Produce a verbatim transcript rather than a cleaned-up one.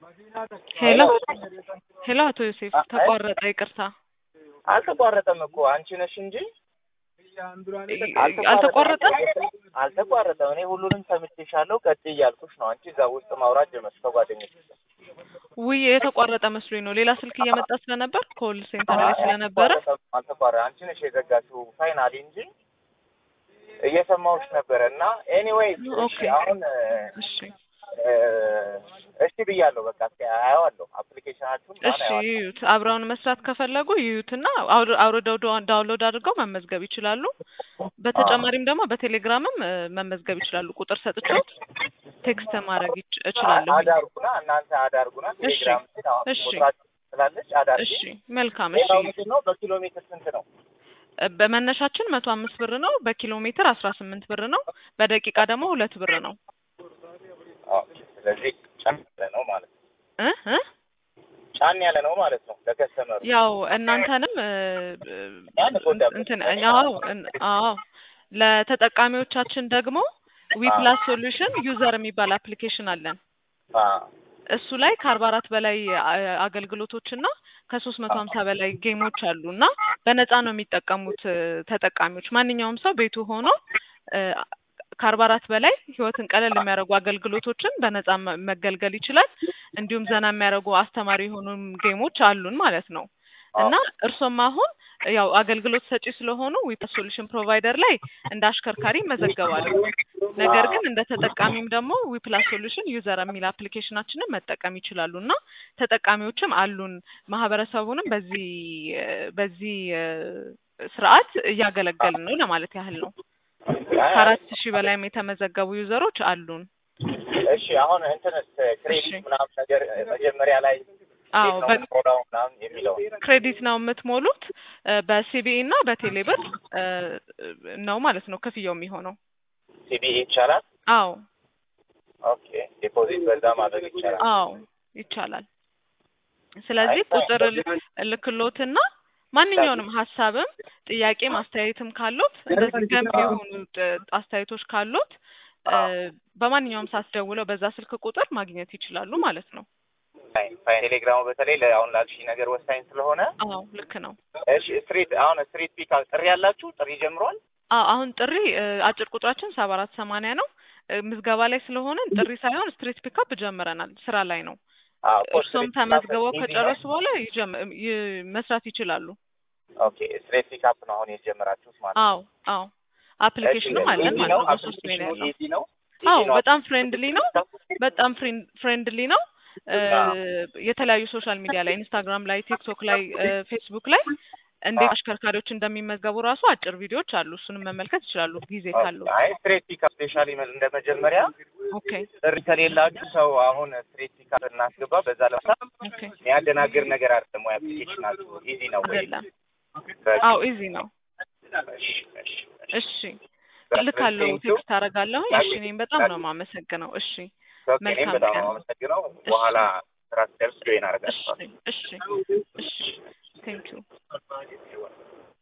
ሄሎ ሄሎ አቶ ዮሴፍ ተቋረጠ ይቅርታ አልተቋረጠም እኮ አንቺ ነሽ እንጂ አልተቋረጠም አልተቋረጠም እኔ ሁሉንም ሰምቼሻለሁ ቀጥይ እያልኩሽ ነው አንቺ እዛ ውስጥ ማውራት ጀመርሽ ከጓደኞች ውይ የተቋረጠ መስሎኝ ነው ሌላ ስልክ እየመጣ ስለነበር ኮል ሴንተር ላይ ስለነበረ አልተቋረጠ አንቺ ነሽ የዘጋችው ፋይናሊ እንጂ እየሰማሁሽ ነበርና ኤኒዌይ እሺ አሁን እሺ እሺ ብያለሁ በቃ አያዋለሁ አፕሊኬሽናችሁን እሺ ይዩት አብራውን መስራት ከፈለጉ ይዩትና አውርደው ዳውንሎድ አድርገው መመዝገብ ይችላሉ በተጨማሪም ደግሞ በቴሌግራምም መመዝገብ ይችላሉ ቁጥር ሰጥቼት ቴክስት ማድረግ እችላለሁ አዳርጉና እናንተ አዳርጉና ቴሌግራም ስላለች አዳርጉ እሺ መልካም እሺ ነው በኪሎ ሜትር ስንት ነው በመነሻችን መቶ አምስት ብር ነው በኪሎ ሜትር አስራ ስምንት ብር ነው በደቂቃ ደግሞ ሁለት ብር ነው ኦኬ ስለዚህ ጫን ያለ ነው ማለት ነው እ እ ጫን ያለ ነው ማለት ነው ለከስተመሩ ያው እናንተንም እንትን አዎ አዎ ለተጠቃሚዎቻችን ደግሞ ዊፕላስ ሶሉሽን ዩዘር የሚባል አፕሊኬሽን አለን እሱ ላይ ከአርባ አራት በላይ አገልግሎቶችና ከሶስት መቶ ሀምሳ በላይ ጌሞች አሉና በነፃ ነው የሚጠቀሙት ተጠቃሚዎች ማንኛውም ሰው ቤቱ ሆኖ ከአርባ አራት በላይ ህይወትን ቀለል የሚያደርጉ አገልግሎቶችን በነፃ መገልገል ይችላል እንዲሁም ዘና የሚያደርጉ አስተማሪ የሆኑ ጌሞች አሉን ማለት ነው እና እርሶም አሁን ያው አገልግሎት ሰጪ ስለሆኑ ዊፕላስ ሶሉሽን ፕሮቫይደር ላይ እንደ አሽከርካሪ መዘገባሉ ነገር ግን እንደ ተጠቃሚም ደግሞ ዊፕላስ ሶሉሽን ዩዘር የሚል አፕሊኬሽናችንን መጠቀም ይችላሉና ተጠቃሚዎችም አሉን ማህበረሰቡንም በዚህ በዚህ ስርዓት እያገለገልን ነው ለማለት ያህል ነው ከአራት ሺህ በላይም የተመዘገቡ ዩዘሮች አሉን እሺ አሁን እንትንስ ክሬዲት ምናምን ነገር መጀመሪያ ላይ አዎ በፕሮግራም ምናምን የሚለው ክሬዲት ነው የምትሞሉት በሲቢኢ እና በቴሌብር ነው ማለት ነው ክፍያው የሚሆነው ሲቢኢ ይቻላል አዎ ኦኬ ዲፖዚት በዛ ማድረግ ይቻላል አዎ ይቻላል ስለዚህ ቁጥር ልክሎትና ማንኛውንም ሐሳብም ጥያቄ ማስተያየትም ካሉት እንደዚህ ገንቢ የሆኑ አስተያየቶች ካሉት በማንኛውም ሰዓት ደውለው በዛ ስልክ ቁጥር ማግኘት ይችላሉ ማለት ነው ቴሌግራሙ በተለይ ለአሁን ላልሽ ነገር ወሳኝ ስለሆነ አዎ ልክ ነው እሺ ስትሪት አሁን ስትሪት ፒካፕ ጥሪ ያላችሁ ጥሪ ጀምሯል አዎ አሁን ጥሪ አጭር ቁጥራችን ሰባ አራት ሰማንያ ነው ምዝገባ ላይ ስለሆነ ጥሪ ሳይሆን ስትሪት ፒካፕ ጀምረናል ስራ ላይ ነው አዎ እርሶም ተመዝግበው ከጨረሱ በኋላ መስራት ይችላሉ ኦኬ ስትሪት ፒካፕ ነው አሁን የጀመራችሁት ማለት አዎ አዎ አፕሊኬሽኑ ማለት ነው በሶስት ሜል ያለው አዎ በጣም ፍሬንድሊ ነው በጣም ፍሬንድሊ ነው የተለያዩ ሶሻል ሚዲያ ላይ ኢንስታግራም ላይ ቲክቶክ ላይ ፌስቡክ ላይ እንዴት አሽከርካሪዎች እንደሚመዝገቡ ራሱ አጭር ቪዲዮዎች አሉ እሱንም መመልከት ይችላሉ ጊዜ ካለው አይ ስትሬት ፒካፕ ስፔሻሊ እንደመጀመሪያ ኦኬ ጥሪ ከሌላችሁ ሰው አሁን ስትሬት ፒካፕ እናስገባ በዛ ለምሳ ኦኬ ያደናግር ነገር አይደለም ወይ አፕሊኬሽናችሁ ኢዚ ነው ወይ አዎ ኢዚ ነው እሺ ልካለው ቴክስት አደርጋለሁ እሺ እኔም በጣም ነው የማመሰግነው እሺ መልካም በጣም ነው የማመሰግነው በኋላ ስራ ደርስ ጆይን አደርጋለሁ እሺ እሺ እሺ ቴንክ ዩ